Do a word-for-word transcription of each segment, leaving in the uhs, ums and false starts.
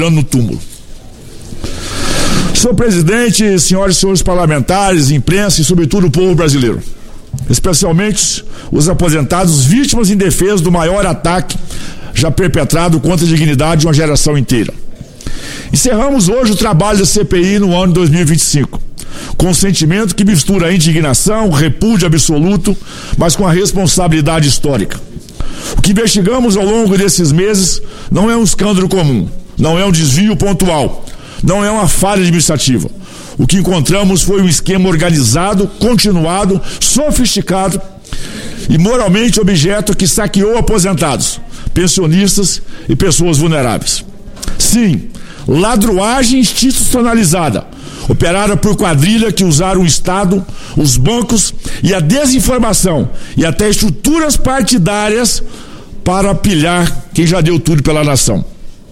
no túmulo. Senhor presidente, senhoras e senhores parlamentares, imprensa e sobretudo o povo brasileiro, especialmente os aposentados vítimas indefesas do maior ataque já perpetrado contra a dignidade de uma geração inteira. Encerramos hoje o trabalho da C P I no ano de dois mil e vinte e cinco, com um sentimento que mistura a indignação, repúdio absoluto, mas com a responsabilidade histórica. O que investigamos ao longo desses meses não é um escândalo comum, não é um desvio pontual, não é uma falha administrativa. O que encontramos foi um esquema organizado, continuado, sofisticado e moralmente objeto que saqueou aposentados, pensionistas e pessoas vulneráveis. Sim, ladruagem institucionalizada, operada por quadrilha que usaram o Estado, os bancos e a desinformação e até estruturas partidárias para pilhar quem já deu tudo pela nação.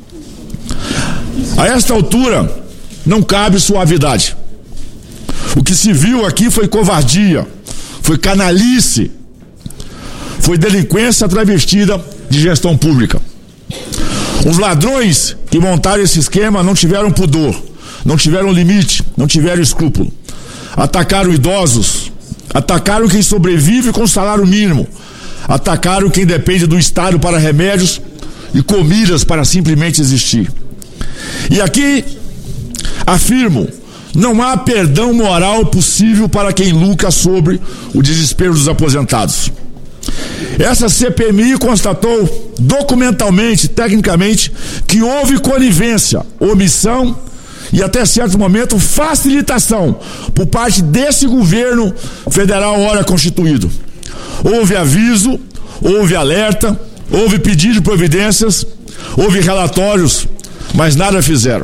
A esta altura, não cabe suavidade. O que se viu aqui foi covardia, foi canalice, foi delinquência travestida de gestão pública. Os ladrões que montaram esse esquema não tiveram pudor, não tiveram limite, não tiveram escrúpulo. Atacaram idosos, atacaram quem sobrevive com salário mínimo, atacaram quem depende do Estado para remédios e comidas para simplesmente existir. E aqui afirmo, não há perdão moral possível para quem lucra sobre o desespero dos aposentados. Essa C P M I constatou documentalmente, tecnicamente, que houve conivência, omissão e até certo momento facilitação por parte desse governo federal ora constituído. Houve aviso, houve alerta, houve pedido de providências, houve relatórios, mas nada fizeram.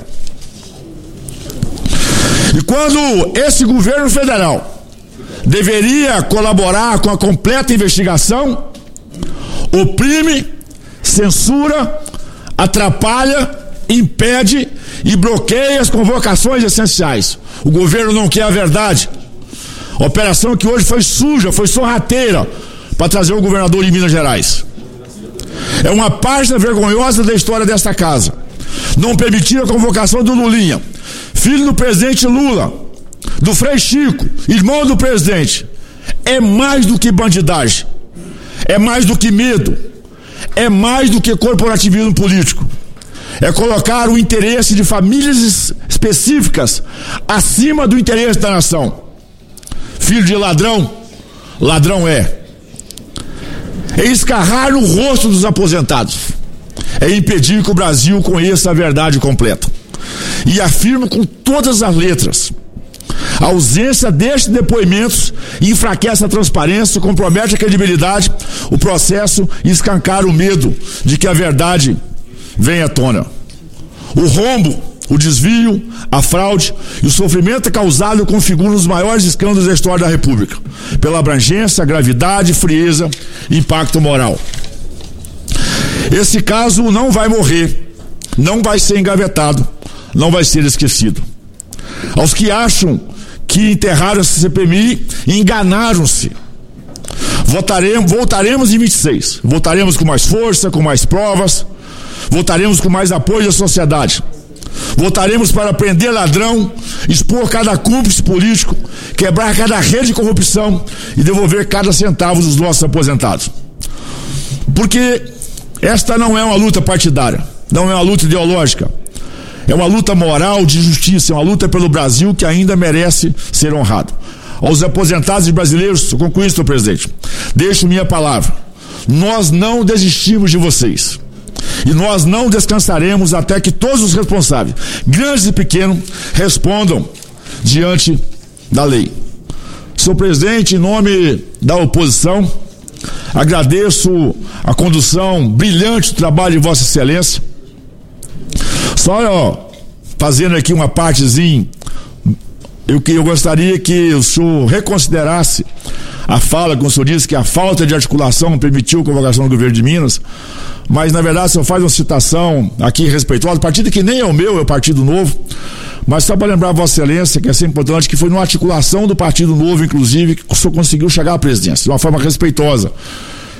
E quando esse governo federal deveria colaborar com a completa investigação, oprime, censura, atrapalha, impede e bloqueia as convocações essenciais. O governo não quer a verdade. A operação que hoje foi suja, foi sorrateira para trazer o governador de Minas Gerais. É uma página vergonhosa da história desta casa. Não permitir a convocação do Lulinha, filho do presidente Lula, do Frei Chico, irmão do presidente. É mais do que bandidagem, é mais do que medo, é mais do que corporativismo político. É colocar o interesse de famílias específicas acima do interesse da nação. Filho de ladrão, ladrão é. É escarrar no rosto dos aposentados. É impedir que o Brasil conheça a verdade completa. E afirmo com todas as letras: a ausência destes depoimentos enfraquece a transparência, compromete a credibilidade, o processo e escancara o medo de que a verdade venha à tona. O rombo, o desvio, a fraude e o sofrimento causado configuram os maiores escândalos da história da República, pela abrangência, gravidade, frieza e impacto moral. Esse caso não vai morrer, não vai ser engavetado, não vai ser esquecido. Aos que acham que enterraram essa C P M I, enganaram-se. Votaremos, voltaremos em vinte e seis. Votaremos com mais força, com mais provas. Votaremos com mais apoio da sociedade. Votaremos para prender ladrão, expor cada cúmplice político, quebrar cada rede de corrupção e devolver cada centavo dos nossos aposentados. Porque esta não é uma luta partidária, não é uma luta ideológica. É uma luta moral de justiça, é uma luta pelo Brasil que ainda merece ser honrado. Aos aposentados e brasileiros, eu concluo, senhor presidente, deixo minha palavra: nós não desistimos de vocês. E nós não descansaremos até que todos os responsáveis, grandes e pequenos, respondam diante da lei. Senhor presidente, em nome da oposição, agradeço a condução brilhante do trabalho de Vossa Excelência. Só ó, fazendo aqui uma partezinha, eu, que eu gostaria que o senhor reconsiderasse a fala, como o senhor disse, que a falta de articulação permitiu a convocação do governo de Minas, mas na verdade o senhor faz uma citação aqui respeitosa, partido que nem é o meu, é o Partido Novo, mas só para lembrar a Vossa Excelência, que é sempre importante, que foi numa articulação do Partido Novo, inclusive, que o senhor conseguiu chegar à presidência, de uma forma respeitosa.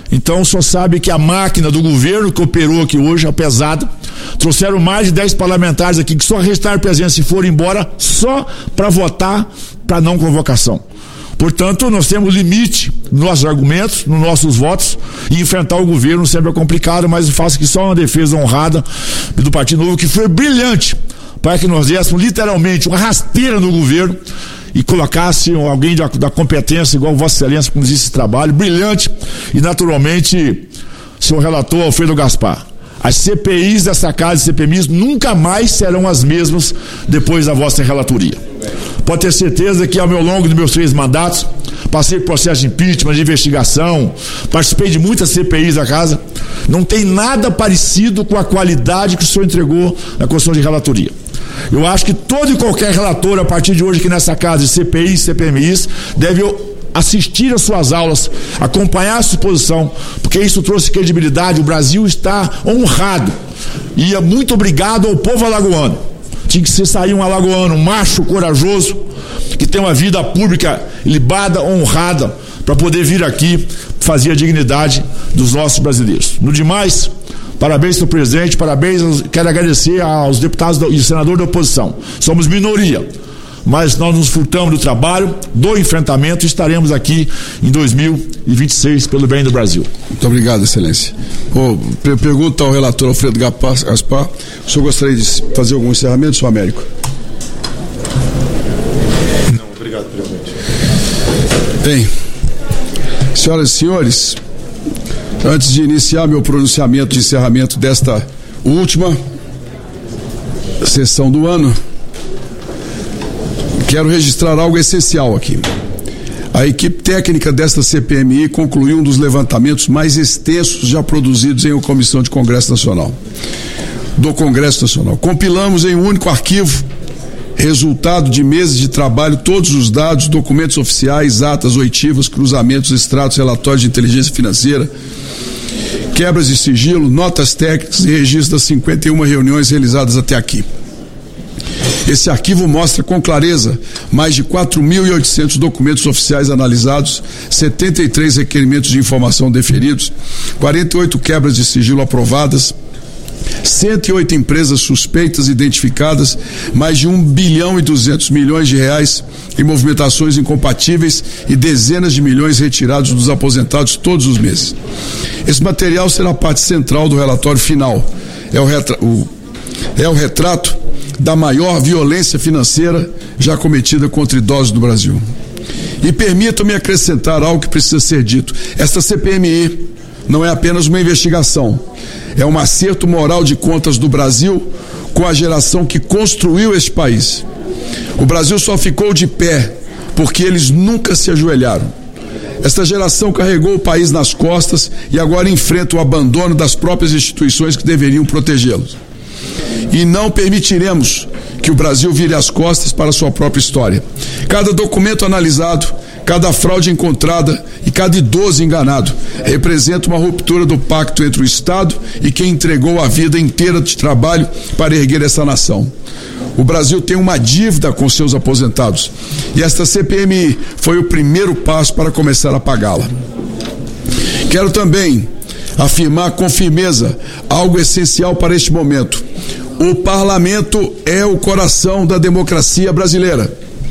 Então o senhor sabe que a máquina do governo que operou aqui hoje é pesada. Trouxeram mais de dez parlamentares aqui que só restaram presença e foram embora só para votar para não convocação. Portanto, nós temos limite nos nossos argumentos, nos nossos votos, e enfrentar o governo sempre é complicado, mas eu faço aqui só uma defesa honrada do Partido Novo, que foi brilhante para que nós dessemos literalmente uma rasteira no governo e colocasse alguém da, da competência, igual Vossa Excelência, que nos disse esse trabalho, brilhante, e naturalmente, senhor relator Alfredo Gaspar. As C P Is dessa casa e C P M Is nunca mais serão as mesmas depois da vossa relatoria. Pode ter certeza que ao meu longo dos meus três mandatos, passei por processo de impeachment, de investigação, participei de muitas C P Is da casa, não tem nada parecido com a qualidade que o senhor entregou na comissão de relatoria. Eu acho que todo e qualquer relator, a partir de hoje aqui nessa casa, de C P Is, C P M Is, deve assistir às suas aulas, acompanhar a sua posição, porque isso trouxe credibilidade. O Brasil está honrado. E muito obrigado ao povo alagoano. Tinha que ser sair um alagoano, um macho corajoso, que tem uma vida pública libada, honrada, para poder vir aqui fazer a dignidade dos nossos brasileiros. No demais, parabéns, senhor presidente, parabéns, quero agradecer aos deputados e senadores da oposição. Somos minoria, mas nós nos furtamos do trabalho, do enfrentamento, e estaremos aqui em dois mil e vinte e seis pelo bem do Brasil. Muito obrigado, excelência. Oh, pergunta ao relator Alfredo Gaspar, o senhor gostaria de fazer algum encerramento, senhor Américo? Não, obrigado, presidente. Bem, senhoras e senhores, antes de iniciar meu pronunciamento de encerramento desta última sessão do ano, quero registrar algo essencial aqui. A equipe técnica desta C P M I concluiu um dos levantamentos mais extensos já produzidos em uma comissão de Congresso Nacional, do Congresso Nacional. Compilamos em um único arquivo, resultado de meses de trabalho, todos os dados, documentos oficiais, atas, oitivas, cruzamentos, extratos, relatórios de inteligência financeira, quebras de sigilo, notas técnicas e registros das cinquenta e uma reuniões realizadas até aqui. Esse arquivo mostra com clareza mais de quatro mil e oitocentos documentos oficiais analisados, setenta e três requerimentos de informação deferidos, quarenta e oito quebras de sigilo aprovadas, cento e oito empresas suspeitas identificadas, mais de um bilhão e duzentos milhões de reais em movimentações incompatíveis e dezenas de milhões retirados dos aposentados todos os meses. Esse material será parte central do relatório final. É o, retra- o, é o retrato da maior violência financeira já cometida contra idosos do Brasil. E permitam-me acrescentar algo que precisa ser dito. Esta C P M I não é apenas uma investigação, é um acerto moral de contas do Brasil com a geração que construiu este país. O Brasil só ficou de pé porque eles nunca se ajoelharam. Esta geração carregou o país nas costas e agora enfrenta o abandono das próprias instituições que deveriam protegê-los. E não permitiremos que o Brasil vire as costas para a sua própria história. Cada documento analisado, cada fraude encontrada e cada idoso enganado representa uma ruptura do pacto entre o Estado e quem entregou a vida inteira de trabalho para erguer essa nação. O Brasil tem uma dívida com seus aposentados e esta C P M I foi o primeiro passo para começar a pagá-la. Quero também afirmar com firmeza algo essencial para este momento. O parlamento é o coração da democracia brasileira.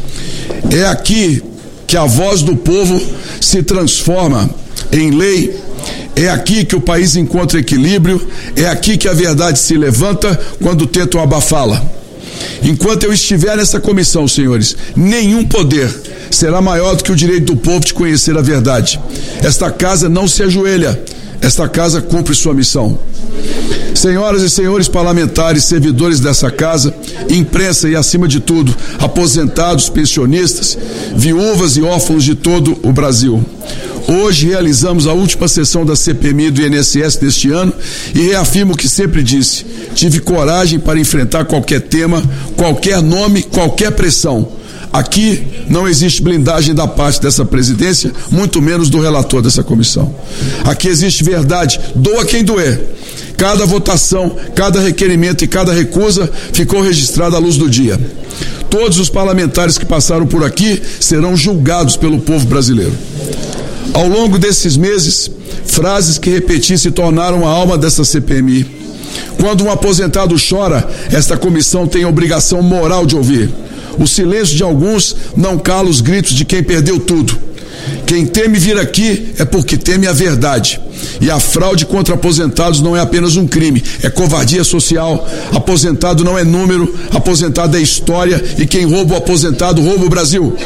É aqui que a voz do povo se transforma em lei. É aqui que o país encontra equilíbrio. É aqui que a verdade se levanta quando tentam abafá-la. Enquanto eu estiver nessa comissão, senhores, nenhum poder será maior do que o direito do povo de conhecer a verdade. Esta casa não se ajoelha. Esta casa cumpre sua missão. Senhoras e senhores parlamentares, servidores dessa casa, imprensa e, acima de tudo, aposentados, pensionistas, viúvas e órfãos de todo o Brasil. Hoje realizamos a última sessão da C P M I do I N S S deste ano e reafirmo o que sempre disse. Tive coragem para enfrentar qualquer tema, qualquer nome, qualquer pressão. Aqui não existe blindagem da parte dessa presidência, muito menos do relator dessa comissão. Aqui existe verdade, doa quem doer. Cada votação, cada requerimento e cada recusa ficou registrada à luz do dia. Todos os parlamentares que passaram por aqui serão julgados pelo povo brasileiro. Ao longo desses meses, frases que repeti se tornaram a alma dessa C P M I. Quando um aposentado chora, esta comissão tem a obrigação moral de ouvir. O silêncio de alguns não cala os gritos de quem perdeu tudo. Quem teme vir aqui é porque teme a verdade. E a fraude contra aposentados não é apenas um crime, é covardia social. Aposentado não é número, aposentado é história, e quem rouba o aposentado rouba o Brasil.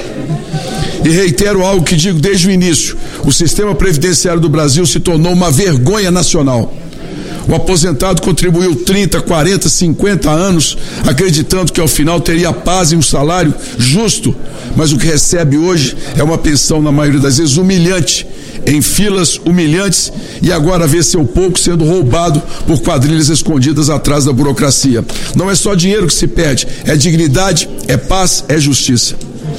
E reitero algo que digo desde o início: o sistema previdenciário do Brasil se tornou uma vergonha nacional. O aposentado contribuiu trinta, quarenta, cinquenta anos acreditando que ao final teria paz e um salário justo, mas o que recebe hoje é uma pensão, na maioria das vezes, humilhante, em filas humilhantes, e agora vê seu pouco sendo roubado por quadrilhas escondidas atrás da burocracia. Não é só dinheiro que se perde, é dignidade, é paz, é justiça.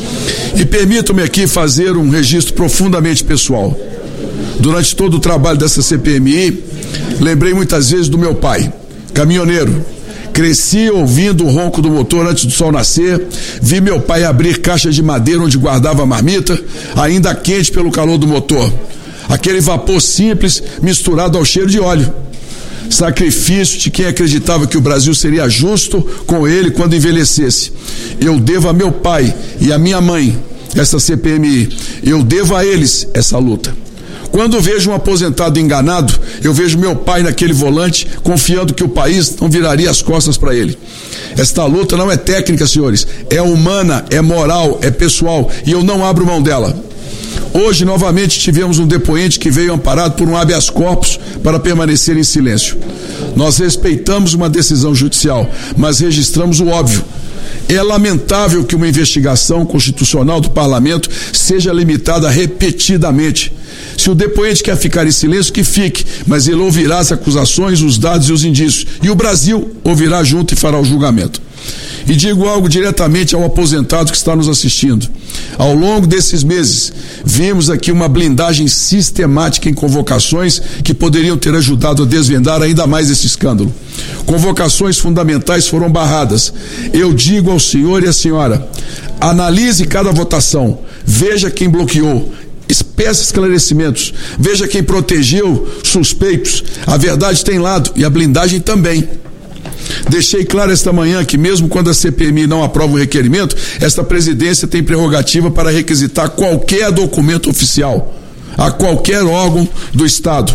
E permitam-me aqui fazer um registro profundamente pessoal. Durante todo o trabalho dessa C P M I, lembrei muitas vezes do meu pai, caminhoneiro. Cresci ouvindo o ronco do motor antes do sol nascer, vi meu pai abrir caixa de madeira onde guardava a marmita, ainda quente pelo calor do motor. Aquele vapor simples misturado ao cheiro de óleo. Sacrifício de quem acreditava que o Brasil seria justo com ele quando envelhecesse. Eu devo a meu pai e a minha mãe essa C P M I. Eu devo a eles essa luta. Quando vejo um aposentado enganado, eu vejo meu pai naquele volante, confiando que o país não viraria as costas para ele. Esta luta não é técnica, senhores, é humana, é moral, é pessoal, e eu não abro mão dela. Hoje, novamente, tivemos um depoente que veio amparado por um habeas corpus para permanecer em silêncio. Nós respeitamos uma decisão judicial, mas registramos o óbvio. É lamentável que uma investigação constitucional do parlamento seja limitada repetidamente. Se o depoente quer ficar em silêncio, que fique, mas ele ouvirá as acusações, os dados e os indícios. E o Brasil ouvirá junto e fará o julgamento. E digo algo diretamente ao aposentado que está nos assistindo. Ao longo desses meses, vimos aqui uma blindagem sistemática em convocações que poderiam ter ajudado a desvendar ainda mais esse escândalo. Convocações fundamentais foram barradas. Eu digo ao senhor e à senhora: analise cada votação, veja quem bloqueou, peça esclarecimentos, veja quem protegeu suspeitos. A verdade tem lado e a blindagem também. Deixei claro esta manhã que mesmo quando a C P M I não aprova o requerimento, esta presidência tem prerrogativa para requisitar qualquer documento oficial a qualquer órgão do Estado.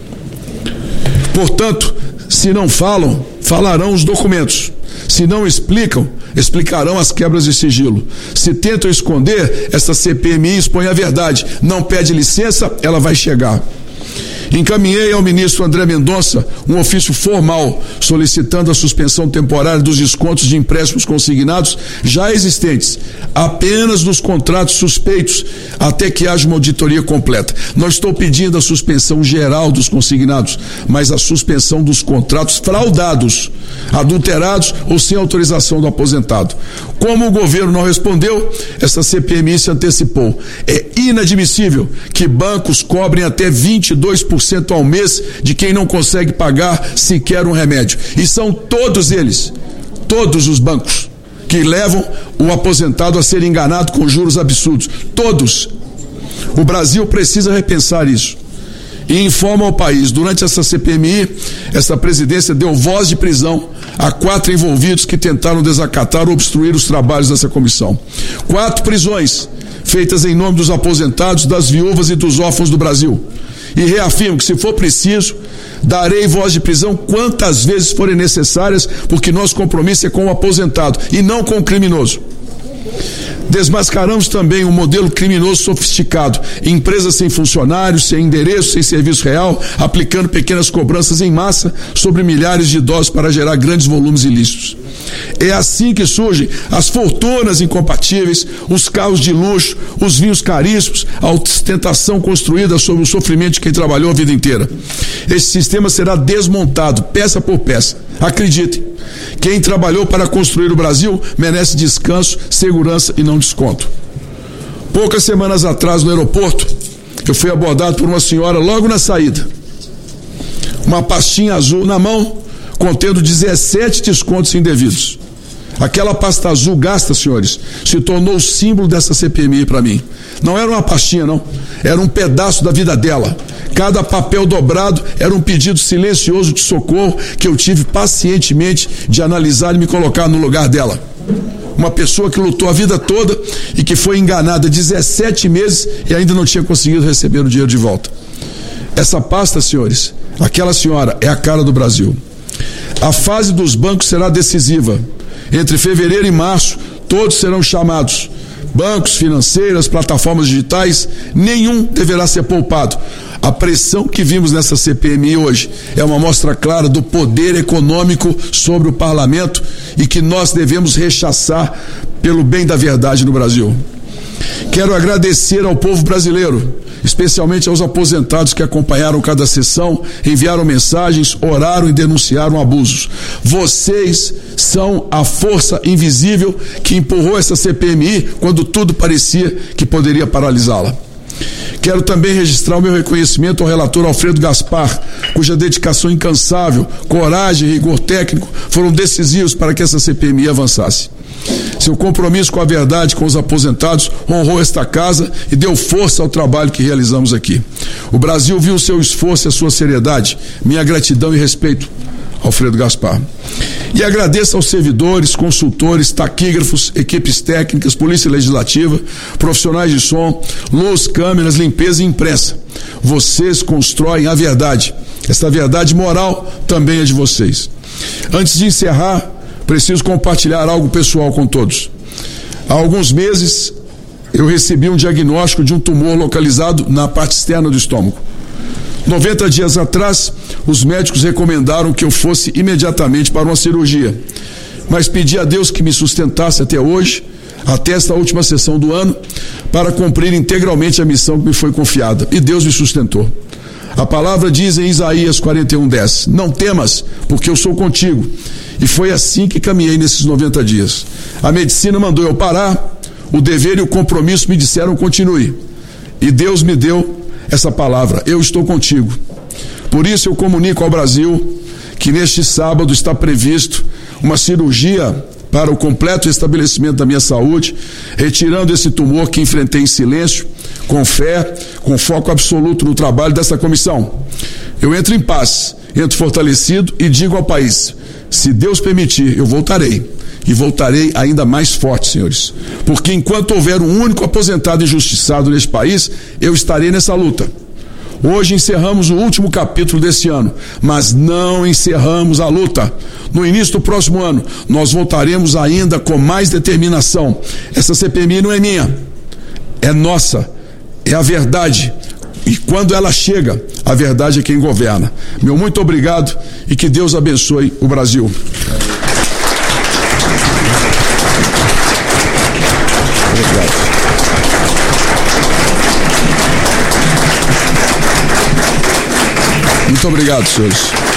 Portanto, se não falam, falarão os documentos. Se não explicam, explicarão as quebras de sigilo. Se tentam esconder, esta C P M I expõe a verdade. Não pede licença, ela vai chegar. Encaminhei ao ministro André Mendonça um ofício formal solicitando a suspensão temporária dos descontos de empréstimos consignados já existentes, apenas nos contratos suspeitos, até que haja uma auditoria completa. Não estou pedindo a suspensão geral dos consignados, mas a suspensão dos contratos fraudados, adulterados ou sem autorização do aposentado. Como o governo não respondeu, essa C P M I se antecipou. É inadmissível que bancos cobrem até vinte e dois por cento ao mês de quem não consegue pagar sequer um remédio. E são todos eles, todos os bancos, que levam o aposentado a ser enganado com juros absurdos. Todos. O Brasil precisa repensar isso. E informa ao país: durante essa C P M I, essa presidência deu voz de prisão a quatro envolvidos que tentaram desacatar ou obstruir os trabalhos dessa comissão. Quatro prisões feitas em nome dos aposentados, das viúvas e dos órfãos do Brasil. E reafirmo que, se for preciso, darei voz de prisão quantas vezes forem necessárias, porque nosso compromisso é com o aposentado e não com o criminoso. Desmascaramos também um modelo criminoso sofisticado: empresas sem funcionários, sem endereço, sem serviço real, aplicando pequenas cobranças em massa sobre milhares de idosos para gerar grandes volumes ilícitos. É assim que surgem as fortunas incompatíveis, os carros de luxo, os vinhos caríssimos, a ostentação construída sobre o sofrimento de quem trabalhou a vida inteira. Esse sistema será desmontado, peça por peça. Acreditem, quem trabalhou para construir o Brasil merece descanso, segurança e não desconto. Poucas semanas atrás, no aeroporto, eu fui abordado por uma senhora logo na saída. Uma pastinha azul na mão, contendo dezessete descontos indevidos. Aquela pasta azul gasta, senhores, se tornou o símbolo dessa C P M I para mim. Não era uma pastinha, não. Era um pedaço da vida dela. Cada papel dobrado era um pedido silencioso de socorro que eu tive pacientemente de analisar e me colocar no lugar dela. Uma pessoa que lutou a vida toda e que foi enganada dezessete meses e ainda não tinha conseguido receber o dinheiro de volta. Essa pasta, senhores, aquela senhora é a cara do Brasil. A fase dos bancos será decisiva. Entre fevereiro e março, todos serão chamados. Bancos, financeiras, plataformas digitais, nenhum deverá ser poupado. A pressão que vimos nessa C P M I hoje é uma mostra clara do poder econômico sobre o parlamento e que nós devemos rechaçar pelo bem da verdade no Brasil. Quero agradecer ao povo brasileiro, especialmente aos aposentados que acompanharam cada sessão, enviaram mensagens, oraram e denunciaram abusos. Vocês são a força invisível que empurrou essa C P M I quando tudo parecia que poderia paralisá-la. Quero também registrar o meu reconhecimento ao relator Alfredo Gaspar, cuja dedicação incansável, coragem e rigor técnico foram decisivos para que essa C P M I avançasse. Seu compromisso com a verdade, com os aposentados, honrou esta casa e deu força ao trabalho que realizamos aqui. O Brasil viu o seu esforço e a sua seriedade. Minha gratidão e respeito, Alfredo Gaspar. E agradeço aos servidores, consultores, taquígrafos, equipes técnicas, polícia legislativa, profissionais de som, luz, câmeras, limpeza e imprensa. Vocês constroem a verdade. Esta verdade moral também é de vocês. Antes de encerrar, preciso compartilhar algo pessoal com todos. Há alguns meses, eu recebi um diagnóstico de um tumor localizado na parte externa do estômago. noventa dias atrás, os médicos recomendaram que eu fosse imediatamente para uma cirurgia, mas pedi a Deus que me sustentasse até hoje, até esta última sessão do ano, para cumprir integralmente a missão que me foi confiada, e Deus me sustentou. A palavra diz em Isaías quarenta e um, dez, não temas, porque eu sou contigo. E foi assim que caminhei nesses noventa dias. A medicina mandou eu parar, o dever e o compromisso me disseram continue. E Deus me deu essa palavra, eu estou contigo. Por isso eu comunico ao Brasil que neste sábado está previsto uma cirurgia para o completo estabelecimento da minha saúde, retirando esse tumor que enfrentei em silêncio, com fé, com foco absoluto no trabalho dessa comissão. Eu entro em paz, entro fortalecido e digo ao país, se Deus permitir, eu voltarei. E voltarei ainda mais forte, senhores. Porque enquanto houver um único aposentado injustiçado neste país, eu estarei nessa luta. Hoje encerramos o último capítulo desse ano, mas não encerramos a luta. No início do próximo ano, nós voltaremos ainda com mais determinação. Essa C P M I não é minha, é nossa, é a verdade. E quando ela chega, a verdade é quem governa. Meu muito obrigado e que Deus abençoe o Brasil. Obrigado. Muito obrigado, senhores.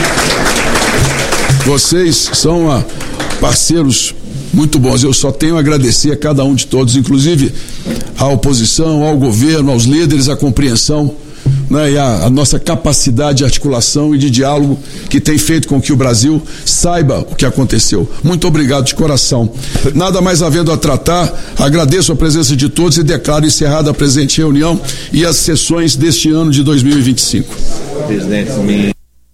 Vocês são ah, parceiros muito bons. Eu só tenho a agradecer a cada um de todos, inclusive à oposição, ao governo, aos líderes, a compreensão, né, e a, a nossa capacidade de articulação e de diálogo que tem feito com que o Brasil saiba o que aconteceu. Muito obrigado de coração. Nada mais havendo a tratar, agradeço a presença de todos e declaro encerrada a presente reunião e as sessões deste ano de dois mil e vinte e cinco. Presidente, me...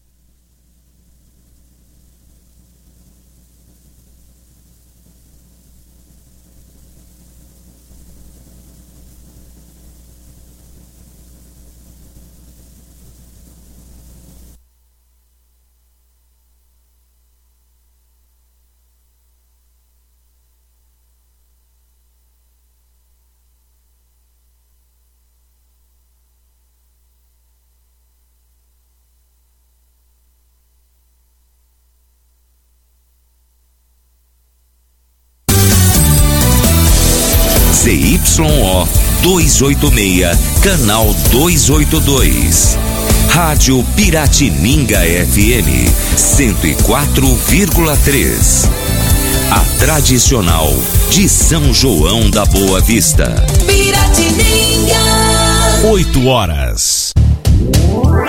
Z Y O duzentos e oitenta e seis, canal duzentos e oitenta e dois. Rádio Piratininga F M cento e quatro vírgula três. A tradicional de São João da Boa Vista. Piratininga. Oito horas. Boa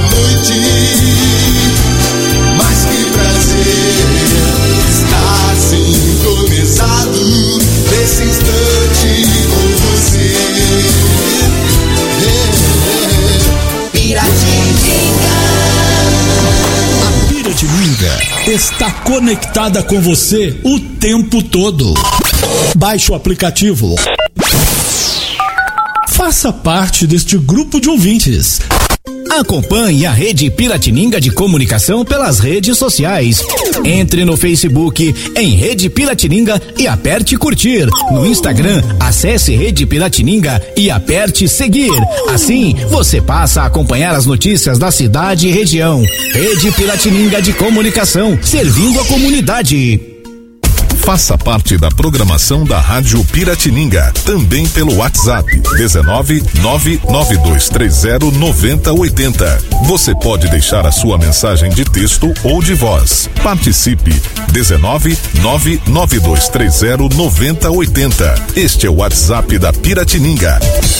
noite. Mais que prazer estar está conectada com você o tempo todo. Baixe o aplicativo. Faça parte deste grupo de ouvintes. Acompanhe a Rede Piratininga de Comunicação pelas redes sociais. Entre no Facebook em Rede Piratininga e aperte curtir. No Instagram, acesse Rede Piratininga e aperte seguir. Assim, você passa a acompanhar as notícias da cidade e região. Rede Piratininga de Comunicação, servindo a comunidade. Faça parte da programação da Rádio Piratininga, também pelo WhatsApp dezenove nove nove dois três zero nove zero oito zero. Você pode deixar a sua mensagem de texto ou de voz. Participe dezenove nove nove dois três zero nove zero oito zero. Este é o WhatsApp da Piratininga.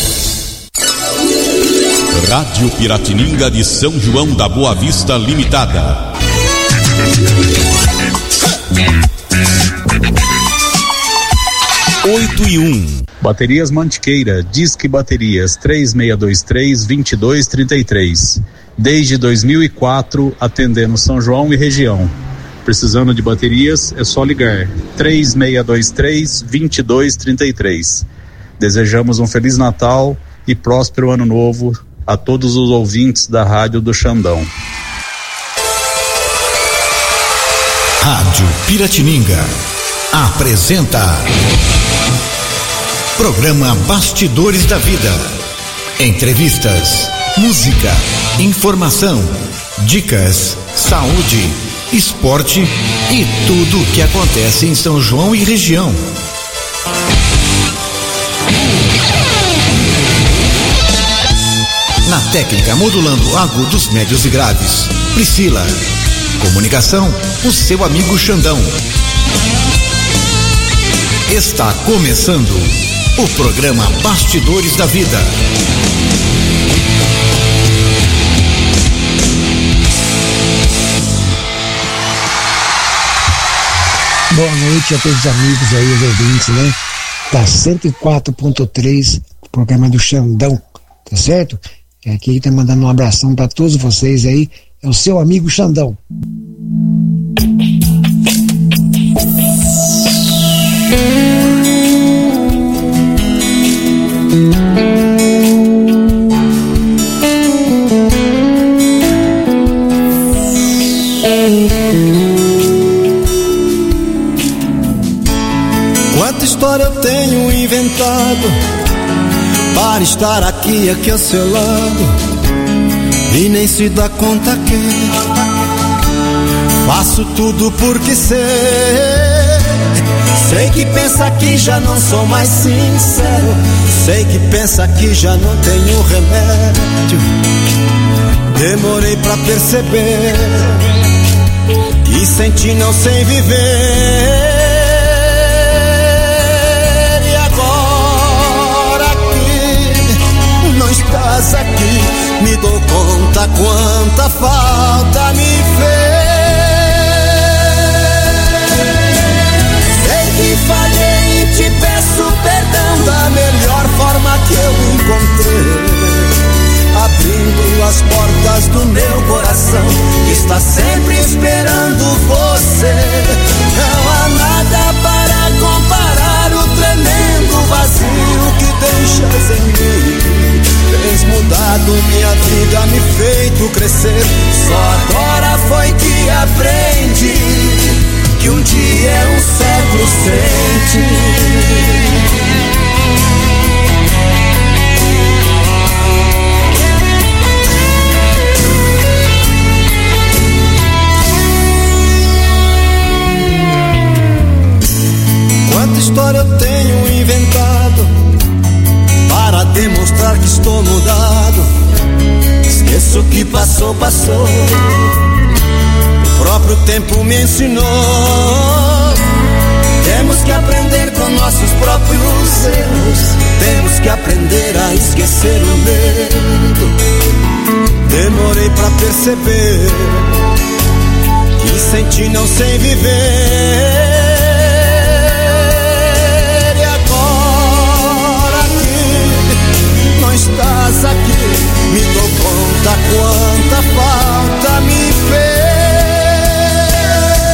Rádio Piratininga de São João da Boa Vista Limitada. oito e um. Baterias Mantiqueira, Disque Baterias três seis dois três, dois dois três três. Desde dois mil e quatro, atendendo São João e região. Precisando de baterias, é só ligar três seis dois três, dois dois três três. Desejamos um Feliz Natal e próspero Ano Novo a todos os ouvintes da Rádio do Xandão. Rádio Piratininga apresenta Programa Bastidores da Vida. Entrevistas, música, informação, dicas, saúde, esporte e tudo o que acontece em São João e região. Na técnica modulando agudos, médios e graves, Priscila. Comunicação, o seu amigo Xandão. Está começando o programa Bastidores da Vida. Boa noite a todos os amigos aí, os ouvintes, né? Tá cento e quatro ponto três, programa do Xandão, tá certo? E aqui tá mandando um abração para todos vocês aí, é o seu amigo Xandão. Quanta história eu tenho inventado para estar aqui, aqui ao seu lado, e nem se dá conta que faço tudo porque sei. Sei que pensa que já não sou mais sincero, sei que pensa que já não tenho remédio. Demorei pra perceber que sem ti não sei viver. E agora que não estás aqui, me dou conta quanta falta me fez. Sei que falhei e te peço perdão da melhor forma que eu encontrei, abrindo as portas do meu coração, que está sempre esperando você. Não há nada para comparar o tremendo vazio que deixas em mim. Tens mudado minha vida, me feito crescer. Só agora foi que aprendi que um dia é um século sem ti. Quanta história eu tenho inventado para demonstrar que estou mudado. Esqueço o que passou, passou. O próprio tempo me ensinou. Temos que aprender com nossos próprios erros. Temos que aprender a esquecer o medo. Demorei pra perceber que sem ti não sei viver. Estás aqui, me dou conta quanta falta me fez.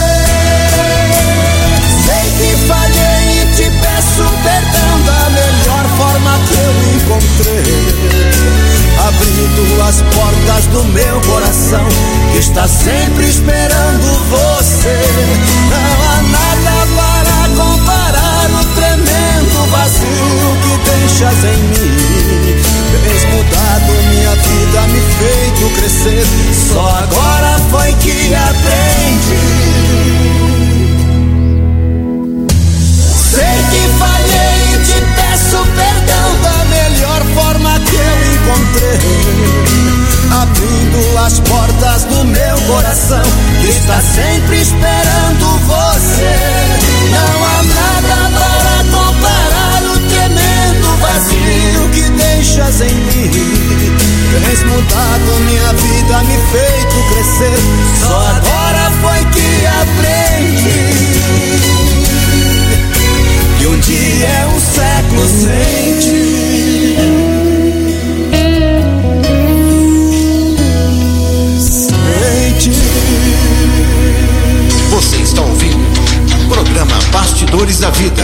Bastidores da Vida.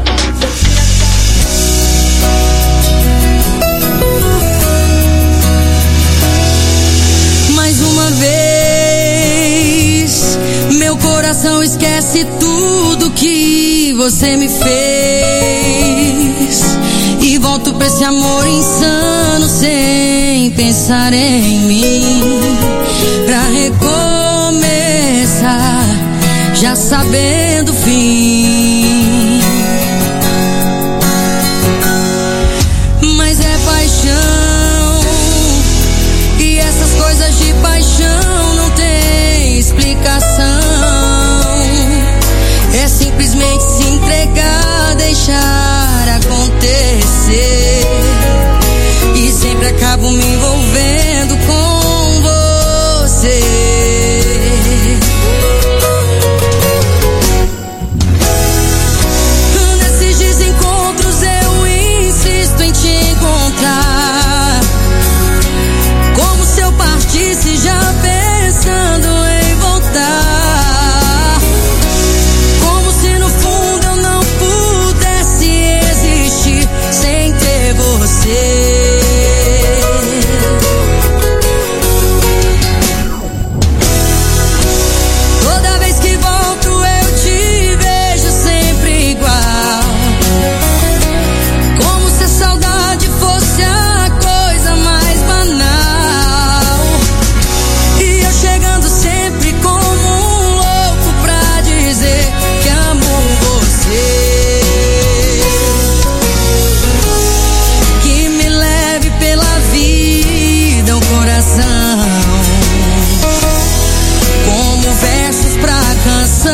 Mais uma vez, meu coração esquece tudo que você me fez e volto pra esse amor insano sem pensar em mim, pra recomeçar já sabendo o fim. Mas é paixão, e essas coisas de paixão não tem explicação. É simplesmente se entregar, deixar acontecer, e sempre acabo me envolvendo com você. Nesses desencontros eu insisto em te encontrar, como se eu partisse já pensando em voltar, como se no fundo eu não pudesse existir sem ter você. Toda vez que volto eu te vejo sempre igual, como se a saudade fosse a coisa mais banal, e eu chegando sempre como um louco pra dizer que amo você, que me leve pela vida o coração, como versos pra canção.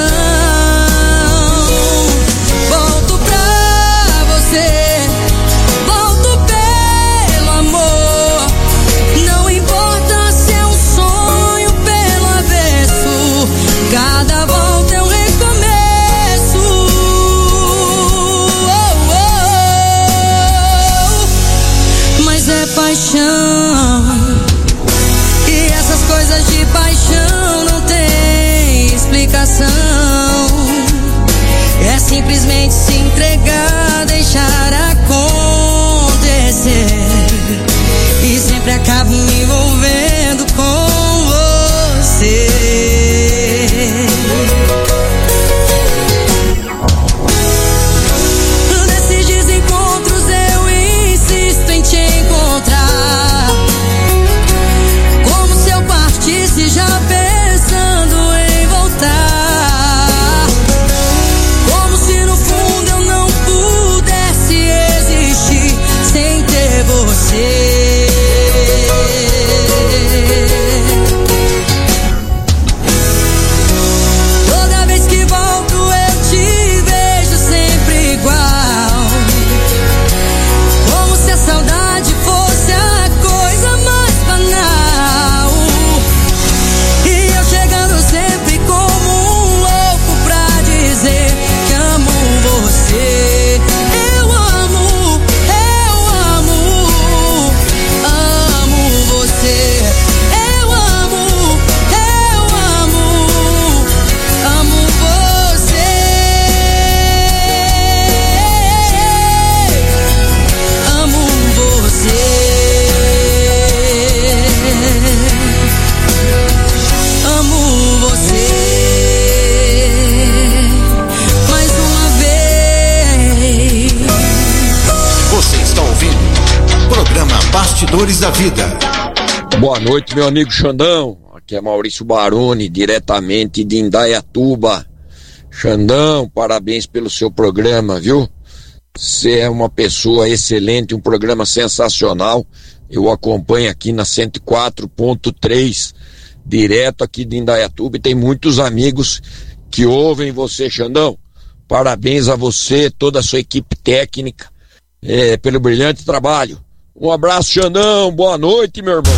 Volto pra você, volto pelo amor, não importa se é um sonho pelo avesso, cada volta é um recomeço. Oh, oh. Mas é paixão, e essas coisas de paixão não tem explicação. É simplesmente se entregar, deixar acontecer, e sempre acabo me envolvendo com você. Nesses desencontros eu insisto em te encontrar, como se eu partisse já pensando em voltar, como se no fundo eu não pudesse existir sem ter você. Toda vez que volto eu te vejo sempre igual, como se a saudade fosse a coisa mais banal, e eu chegando sempre como um louco pra dizer que amo você. Eu amo, eu amo, amo você. Eu amo, eu amo, amo você. Amo você. Amo você. Mais uma vez. Você está ouvindo o programa Bastidores da Vida. Boa noite, meu amigo Xandão. Aqui é Maurício Baroni, diretamente de Indaiatuba. Xandão, parabéns pelo seu programa, viu? Você é uma pessoa excelente, um programa sensacional. Eu acompanho aqui na cento e quatro ponto três, direto aqui de Indaiatuba, e tem muitos amigos que ouvem você, Xandão. Parabéns a você, toda a sua equipe técnica, é, pelo brilhante trabalho. Um abraço, Xandão. Boa noite, meu irmão.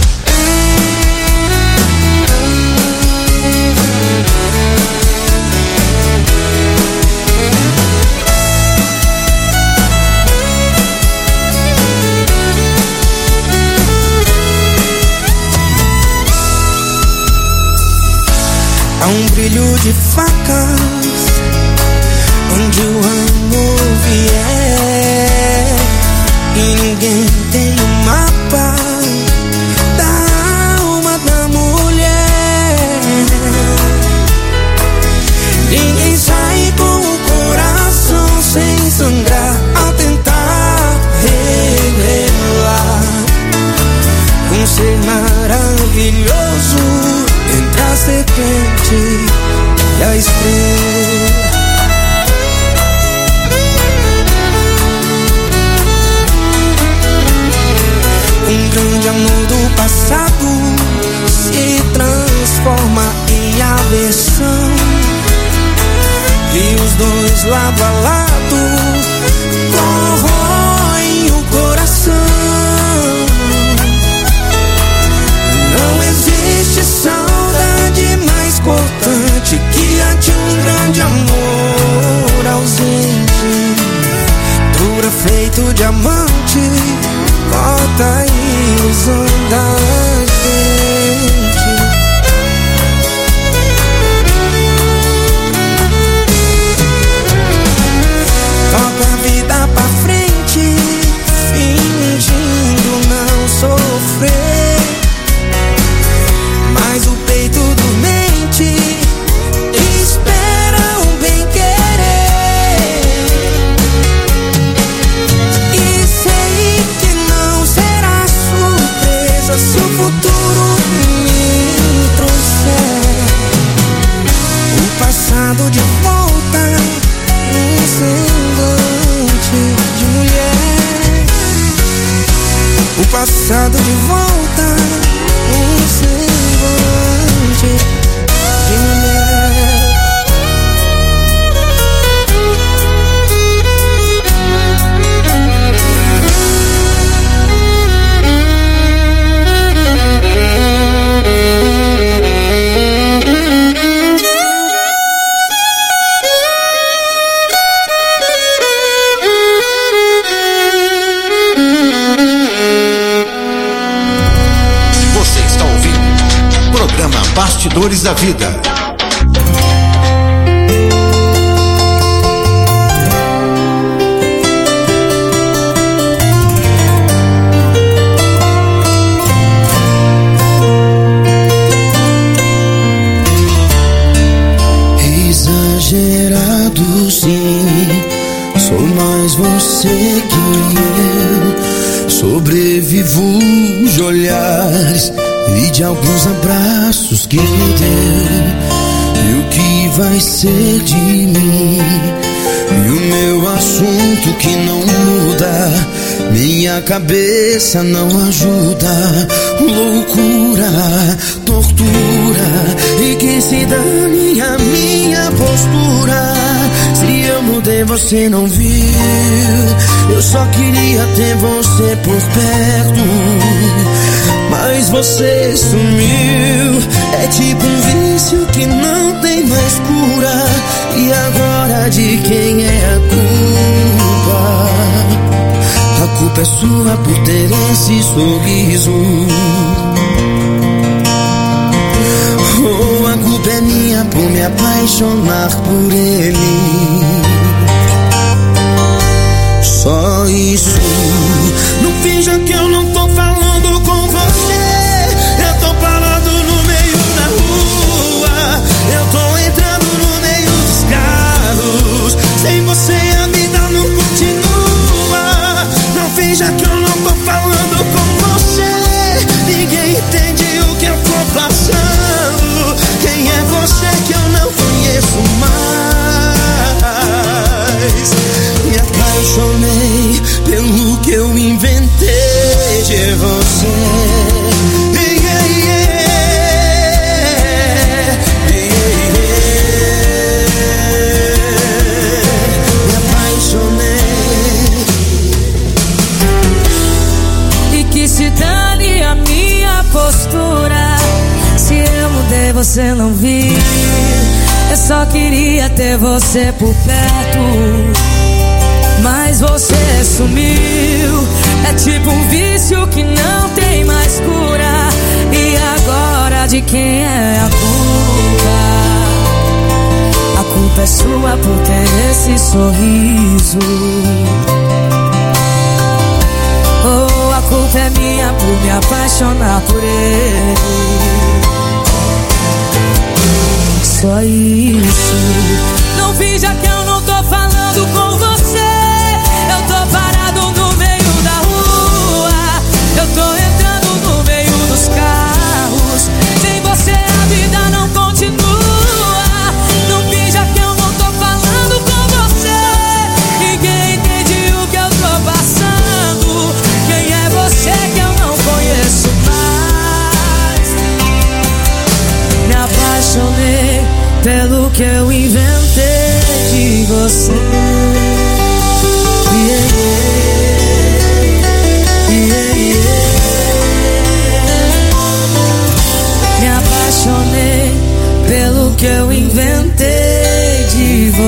Há um brilho de facas onde o faz crer. Um grande amor do passado se transforma em aversão, e os dois lado a lado corroem o coração. Não existe saudade mais cortante que a de um grande amor ausente. Dura feito diamante, corta a ilusão da gente. Toca a vida pra frente, fingindo não sofrer, mas o peito dormente espera um bem querer. E sei que não será surpresa se o futuro me trouxer o passado de volta, um semblante de mulher. O passado de volta, um semblante de mulher. Você está ouvindo o programa Bastidores da Vida. Exagerado sim, sou mais você que eu. Sobrevivo de olhares e de alguns abraços que me deu. E o que vai ser de mim? E o meu assunto que não muda, minha cabeça não ajuda. Loucura, tortura, e que se dane a minha postura. Se eu mudei você não viu, eu só queria ter você por perto, mas você sumiu. É tipo um vício que não tem mais cura. E agora de quem é a culpa? A culpa é sua por ter esse sorriso, ou a culpa é minha por me apaixonar por ele. Só isso. Não finja que eu não tô falando com você. Eu tô parado no meio da rua, eu tô entrando no meio dos carros. Sem você a vida não continua. Não finja que eu não tô falando com você. Ninguém entende o que eu tô passando. Quem é você que eu não conheço mais? Me apaixonei pelo que eu inventei de você. Yeah, yeah, yeah, yeah. Me apaixonei. E que se dane a minha postura. Se eu mudei você não viu, eu só queria ter você por perto, mas você sumiu. É tipo um vício que não tem mais cura. E agora de quem é a culpa? A culpa é sua por ter esse sorriso, ou a culpa é minha por me apaixonar por ele. Só isso. Não finja que eu não tô falando com você. Eu tô parado no meio da rua, eu tô entrando no meio dos carros. Sem você a vida não continua. Não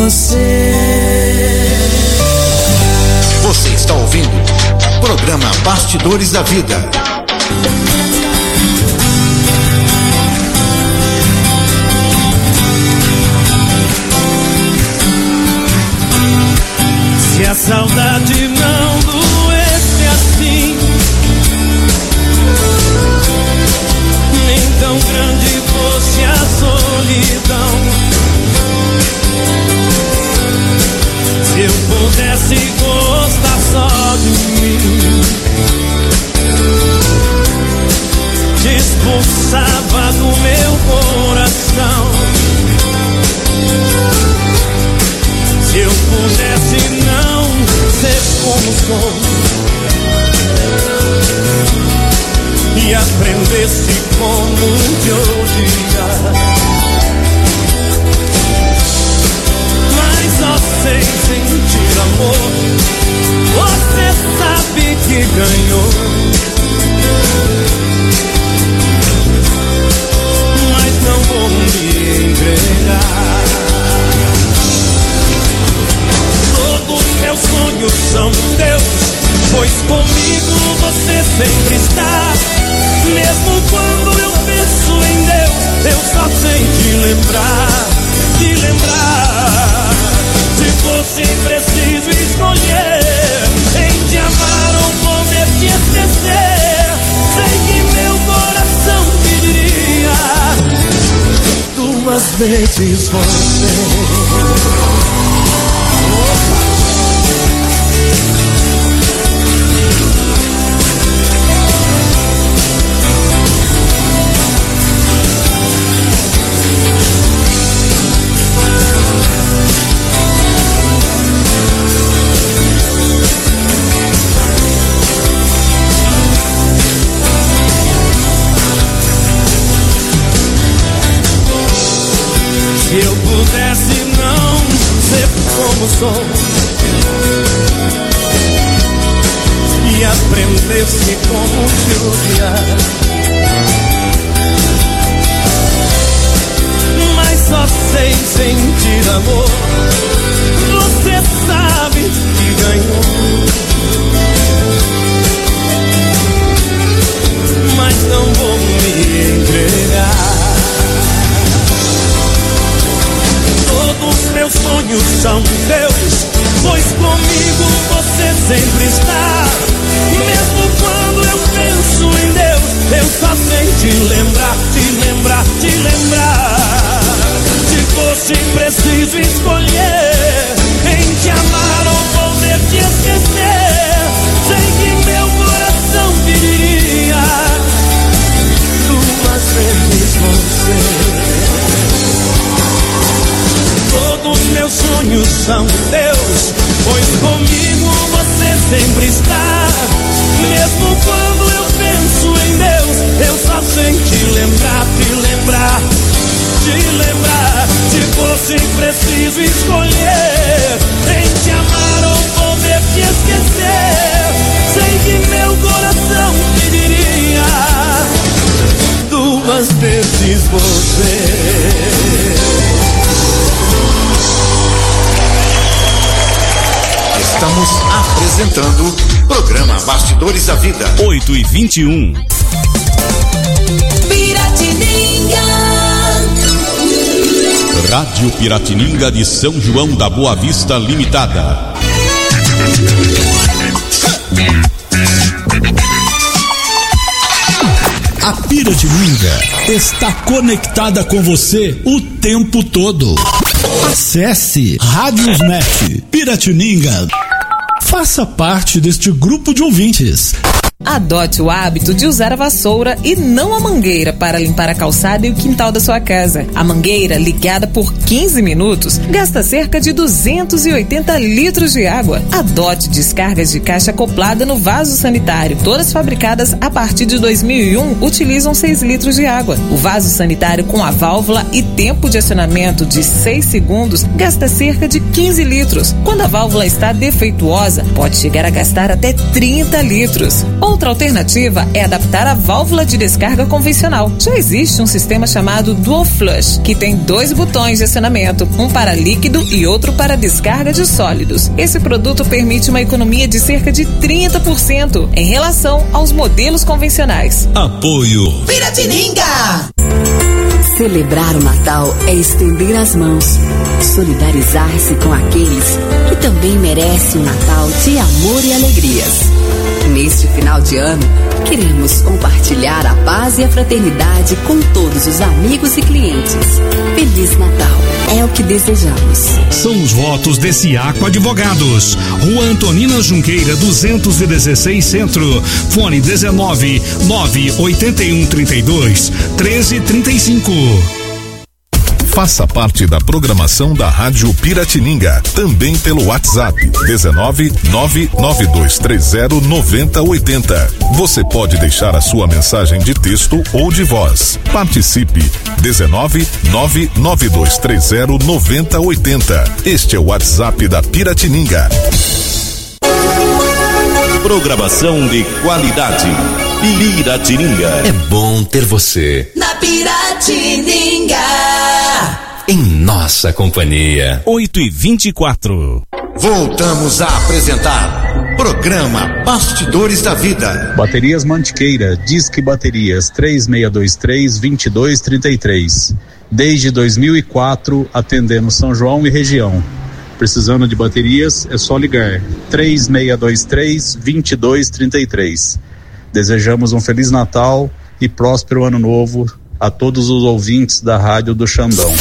você. Você está ouvindo o programa Bastidores da Vida. Se a saudade não doesse assim, nem tão grande fosse a solidão, se eu pudesse gostar só de mim, te expulsava do meu coração. Se eu pudesse não ser como sou e aprendesse como te odiar, mas só sei sentir amor, você sabe que ganhou, mas não vou me entregar. Meus sonhos são teus, pois comigo você sempre está. Mesmo quando eu penso em Deus, eu só sei te lembrar, te lembrar. Se fosse preciso escolher em te amar ou poder te esquecer, sei que meu coração pediria duas vezes você. Se eu pudesse não ser como sou e aprendesse como te odiar, mas só sei sentir amor, você sabe que ganhou, mas não vou me entregar. Todos meus sonhos são teus, pois comigo você sempre está. Mesmo quando eu penso em Deus, eu só sei te lembrar, te lembrar, te lembrar. Se fosse preciso escolher em te amar ou poder te esquecer, sei que meu coração pediria duas vezes você. Todos meus sonhos são teus, pois comigo você sempre está. Mesmo quando eu penso em Deus, eu só sei te lembrar, te lembrar, te lembrar. Se fosse preciso escolher em te amar ou poder te esquecer, sei que meu coração pediria duas vezes você. Estamos apresentando o programa Bastidores da Vida. oito e vinte e um. Piratininga. Rádio Piratininga de São João da Boa Vista Limitada. A Piratininga está conectada com você o tempo todo. Acesse Radiosnet Piratininga. Faça parte deste grupo de ouvintes. Adote o hábito de usar a vassoura e não a mangueira para limpar a calçada e o quintal da sua casa. A mangueira, ligada por quinze minutos, gasta cerca de duzentos e oitenta litros de água. Adote descargas de caixa acoplada no vaso sanitário. Todas fabricadas a partir de dois mil e um utilizam seis litros de água. O vaso sanitário com a válvula e tempo de acionamento de seis segundos gasta cerca de quinze litros. Quando a válvula está defeituosa, pode chegar a gastar até trinta litros. Outra alternativa é adaptar a válvula de descarga convencional. Já existe um sistema chamado Dual Flush, que tem dois botões de acionamento, um para líquido e outro para descarga de sólidos. Esse produto permite uma economia de cerca de trinta por cento em relação aos modelos convencionais. Apoio Piratininga! Celebrar o Natal é estender as mãos, solidarizar-se com aqueles que também merecem um Natal de amor e alegrias. Neste final de ano, queremos compartilhar a paz e a fraternidade com todos os amigos e clientes. Feliz Natal, é o que desejamos. São os votos de Ciaco Advogados. Rua Antonina Junqueira, duzentos e dezesseis Centro. Fone dezenove, nove oitenta e um, trinta e dois, treze, trinta e cinco. Faça parte da programação da Rádio Piratininga, também pelo WhatsApp dezenove, nove nove dois três zero, noventa oitenta. Você pode deixar a sua mensagem de texto ou de voz. Participe dezenove, nove nove dois três zero, noventa oitenta. Este é o WhatsApp da Piratininga. Programação de qualidade. Piratininga. É bom ter você na Piratininga. Em nossa companhia. oito e vinte e quatro. Voltamos a apresentar Programa Bastidores da Vida. Baterias Mantiqueira, Disque Baterias três seis dois três, vinte e dois trinta e três. Desde dois mil e quatro, atendendo São João e região. Precisando de baterias, é só ligar três seis dois três, vinte e dois trinta e três. Desejamos um Feliz Natal e próspero Ano Novo a todos os ouvintes da Rádio do Xandão.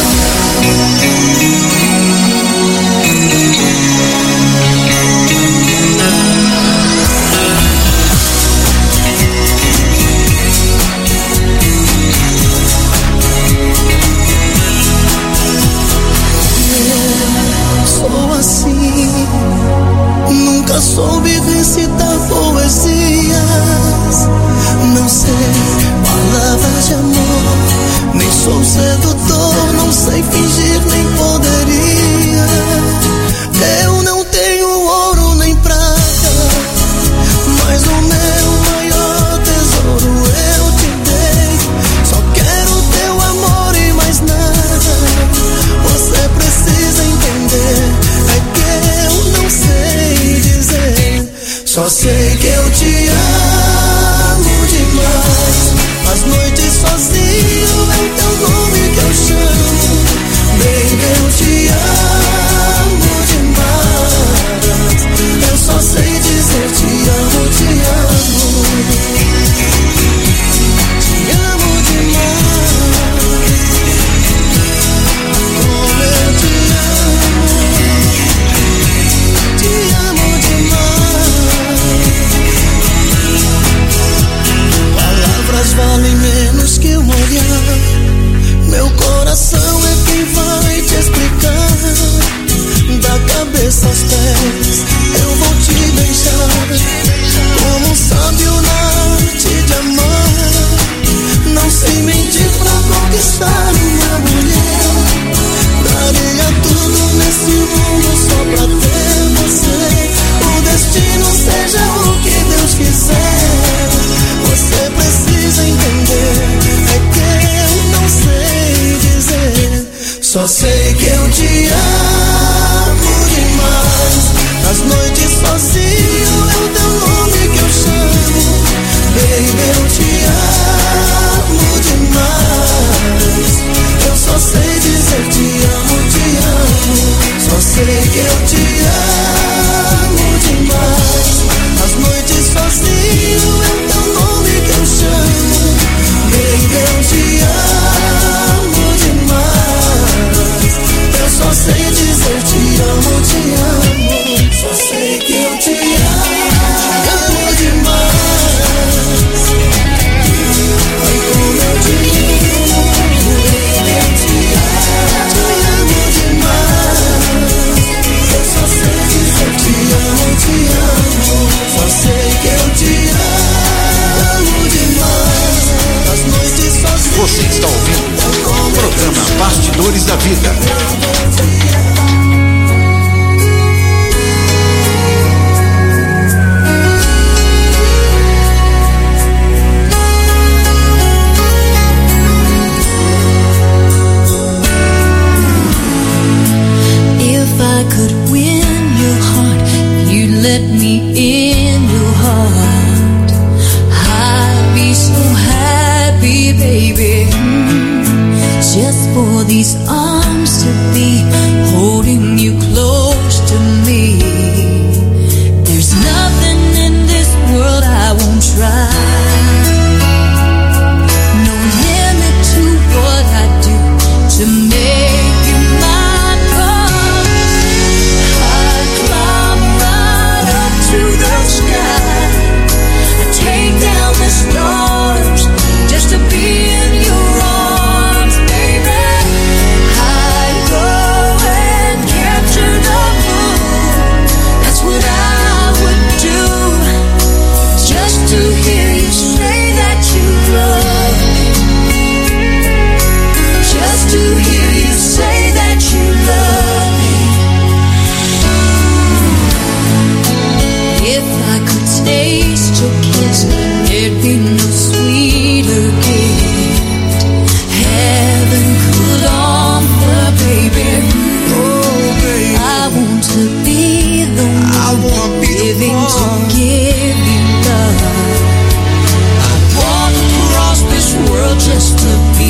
Sou assim, nunca soube recitar poesias, não sei palavras de amor, nem sou sedutor, não sei fingir nem poderia. Eu não tenho ouro nem prata, mas o meu maior tesouro eu te dei. Só quero teu amor e mais nada. Você precisa entender, é que eu não sei dizer. Só sei que eu te amo demais. As noites sozinho é o teu nome que eu chamo. Baby, eu te amo demais. Eu só sei dizer te amo, te amo. Te amo demais. Como eu te amo. Te amo demais. Palavras valem menos que um olhar. Meu coração é quem vai te explicar. Da cabeça aos pés eu vou te deixar. Como um sábio na arte de amar. Não sei mentir pra conquistar uma mulher. Daria tudo nesse mundo só pra ter você. O destino seja o que Deus quiser. Você precisa entender, é que eu não sei dizer. Só sei que eu te amo demais. As noites sozinho é o teu nome que eu chamo. Baby, eu te amo demais. Eu só sei dizer te amo, te amo. Só sei que eu te amo demais. As noites sozinho é o teu nome que eu chamo. Baby, eu te amo demais. Eu só sei dizer te amo, te amo. Só sei que eu te amo demais. Ai, como eu te amo. Eu te amo demais. Eu só sei dizer te amo, te amo. Só sei que eu te amo. let me in your heart. I'd be so happy, baby, just for these arms to be holding you close to me. There's nothing in this world I won't try. No limit to what I do to make you mine. I'd climb right up to the sky. I'd take down the stars just to be in your arms, baby. I'd go and capture the moon. That's what I would do, just to hear you say that you love me. Just to hear you say that you love me. If I could taste your kiss, there'd be no sweeter gift heaven could offer, baby. Oh, baby, I want to be the one living to give you love. I'd walk across this world just to be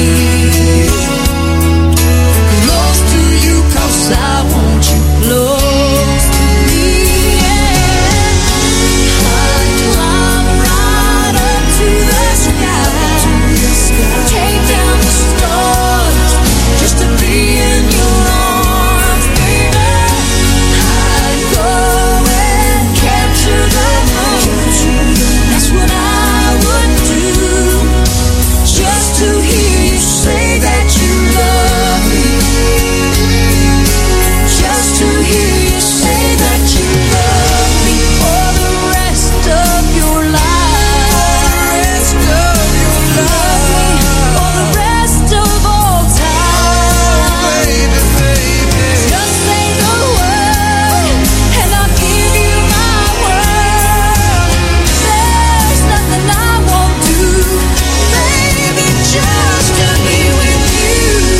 close to you, 'cause I want you close to me. Yeah. I'd climb right up to the sky, take down the stars just to be in your arms, baby. I'd go and capture the moon. That's what I would do, just to hear you say that you love me. Just to hear you say that you love me for the rest of your life. For the rest of your life. For the rest of all time. Baby, baby. Just say the word and I'll give you my word. There's nothing I won't do, baby, just to be with you.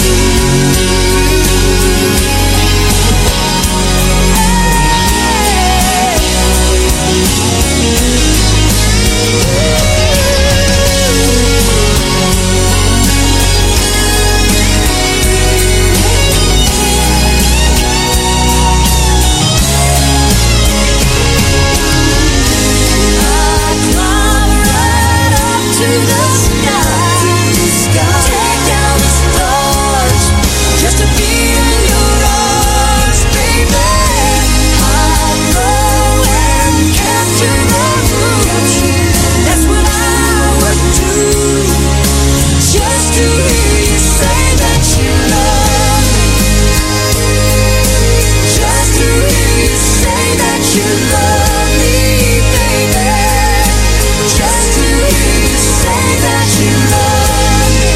I'd climb right up to the sky, take down the stars just to be in your arms, baby. I'd go and capture the moon. That's what I would do, just to hear you say that you love me. Just to hear you say that you love me, baby. Just to hear you say that you love me.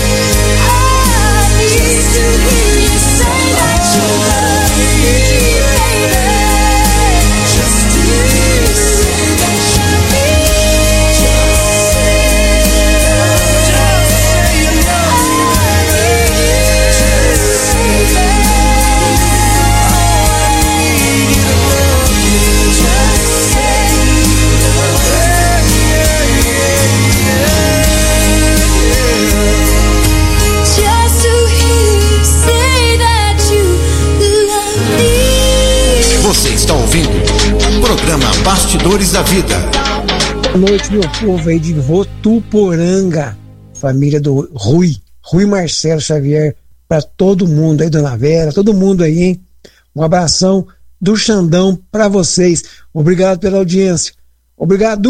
I need to hear you say that you love me, baby. Just to hear you say that you love me. Just say, just say you love me. Just say that. Oh, I need you to love me. Just say, just to hear you say that you love me. Você está ouvindo o programa Bastidores da Vida. Boa noite, meu povo aí de Votuporanga, família do Rui, Rui Marcelo Xavier, pra todo mundo aí, dona Vera, todo mundo aí, hein? Um abração do Xandão pra vocês. Obrigado pela audiência. Obrigado.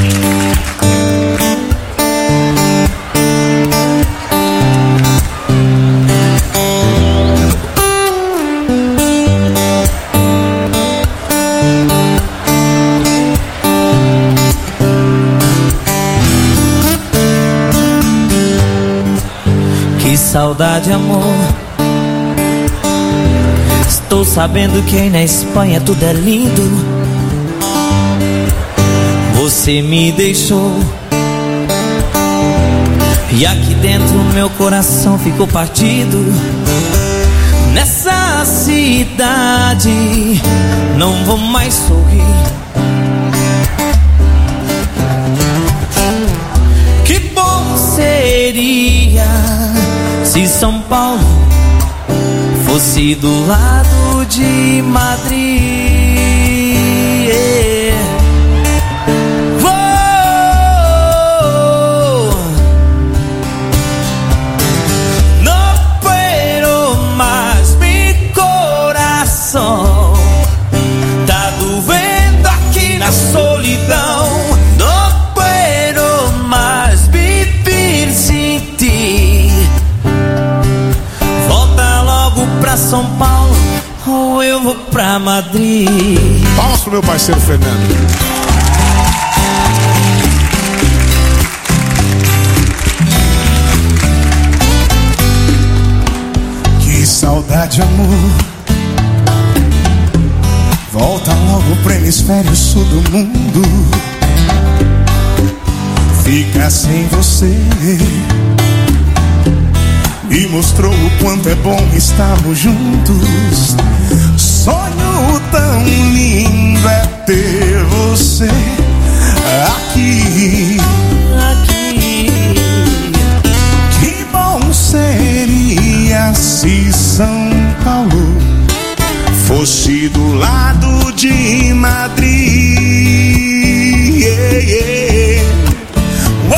Que saudade, amor. Estou sabendo que aí na Espanha tudo é lindo. Você me deixou e aqui dentro meu coração ficou partido. Nessa cidade não vou mais sorrir. Que bom seria se São Paulo fosse do lado de Madrid. Tá doendo aqui na solidão. Não puedo mais viver sem ti. Volta logo pra São Paulo ou eu vou pra Madrid. Palmas pro meu parceiro Fernando. Que saudade, amor. Volta logo pro hemisfério sul do mundo. Ficar sem você me mostrou o quanto é bom estarmos juntos. Sonho tão lindo é ter você aqui. Aqui. Que bom seria se São Paulo fosse do lado de Madrid. Yeah, yeah. Oh,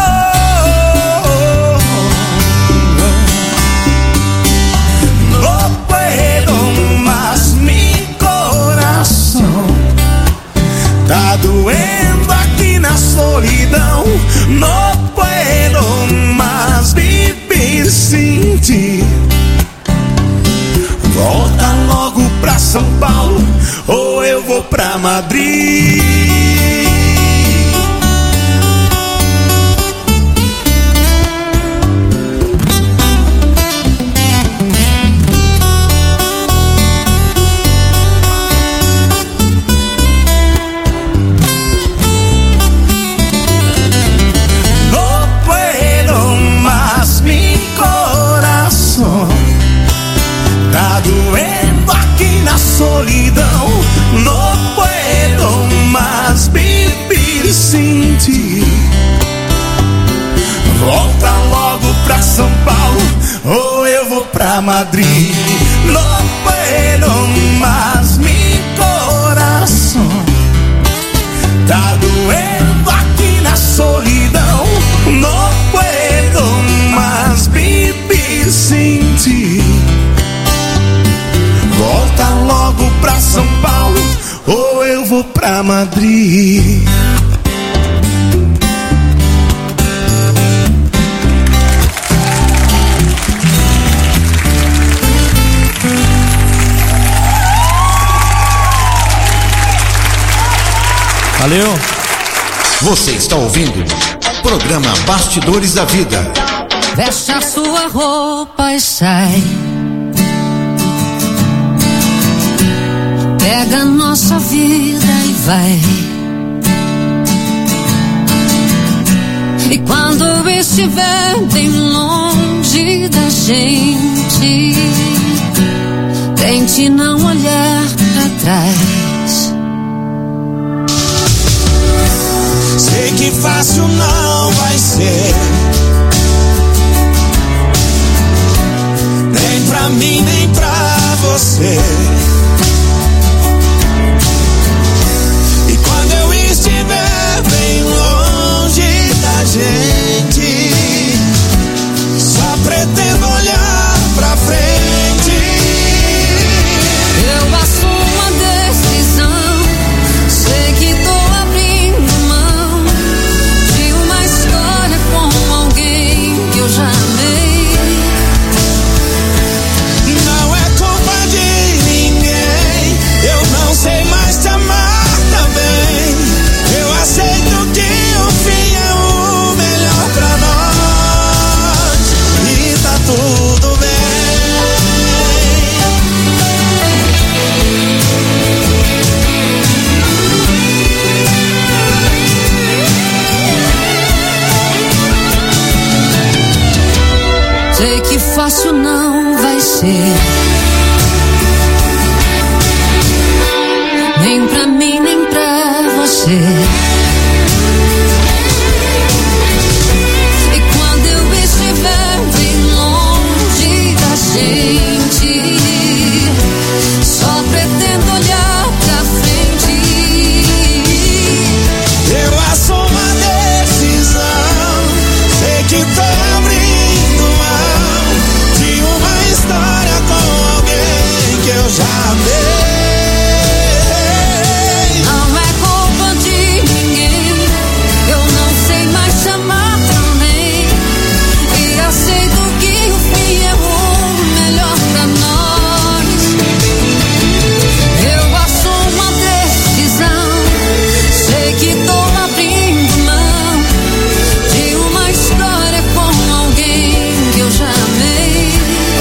no puedo más, mi coração tá doendo aqui na solidão. No puedo más viver sem ti. Volta logo pra São Paulo ou eu vou pra Madrid. No puedo más, mi coração tá doendo aqui na solidão. Não puedo mais viver sem ti. Volta logo pra São Paulo ou eu vou pra Madrid. Não puedo mais, mi coração tá doendo aqui na solidão. Não puedo mais viver sem ti. Volta logo pra São Paulo ou eu vou pra Madrid. Valeu. Você está ouvindo o programa Bastidores da Vida. Veste a sua roupa e sai. Pega a nossa vida e vai. E quando estiver bem longe da gente, tente não olhar pra trás. Sei que fácil não vai ser, nem pra mim, nem pra você. E quando eu estiver bem longe da gente, só pretendo olhar pra frente. Eu assumo a decisão, sei que tô abrindo mão de uma história com alguém que eu já amei. Não é culpa de ninguém, eu não sei mais te amar também. Eu aceito que o fim é o melhor pra nós e tá tudo bem. Sei que fácil não vai ser, você. E quando eu estiver bem longe da gente, só pretendo olhar pra frente. Eu assumo a decisão, sei que tô abrindo mão de uma história com alguém que eu já amei. Não é culpa de ninguém, eu não sei mais chamar também. E aceito que o fim é o melhor pra nós. Eu assumo a decisão, sei que tô abrindo mão de uma história com alguém que eu já amei.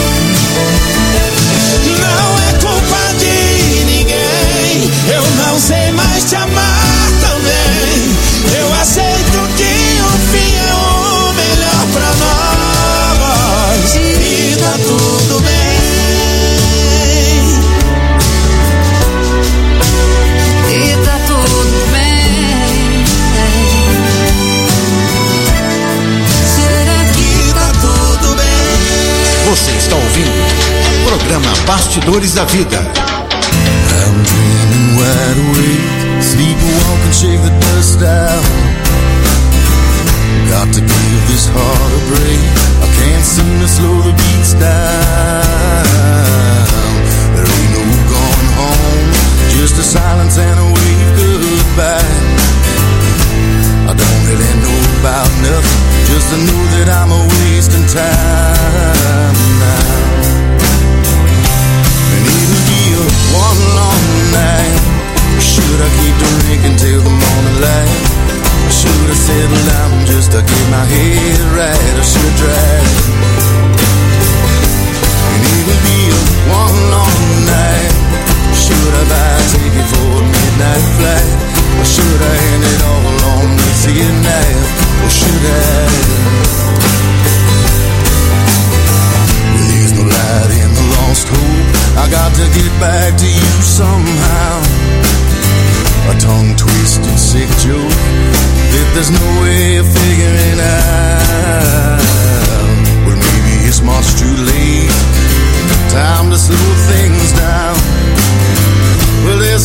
Não é culpa de ninguém, eu não sei mais te amar também. Eu aceito que o fim é o melhor pra nós. E tá tudo bem. E tá tudo bem. Será que tá tudo bem? Você está ouvindo o programa Bastidores da Vida. I'm dreaming wide awake, sleepwalk and shake the dust down. Got to give this heart a break, I can't seem to slow the beats down. There ain't no going home, just a silence and a wave goodbye. I don't really know about nothing, just to know that I'm a wasting time now. And it'll be a one long night. Should I keep drinking till the morning light? Or should I settle down just to get my head right? I should drive. And it'll be a one long night. Should I buy a ticket for a midnight flight? Or should I end it all on this here night? Or should I? Well, there's no light in the lost hope, I got to get back to you somehow. A tongue-twisted sick joke that there's no way of figuring out. Well, maybe it's much too late, time to slow things down.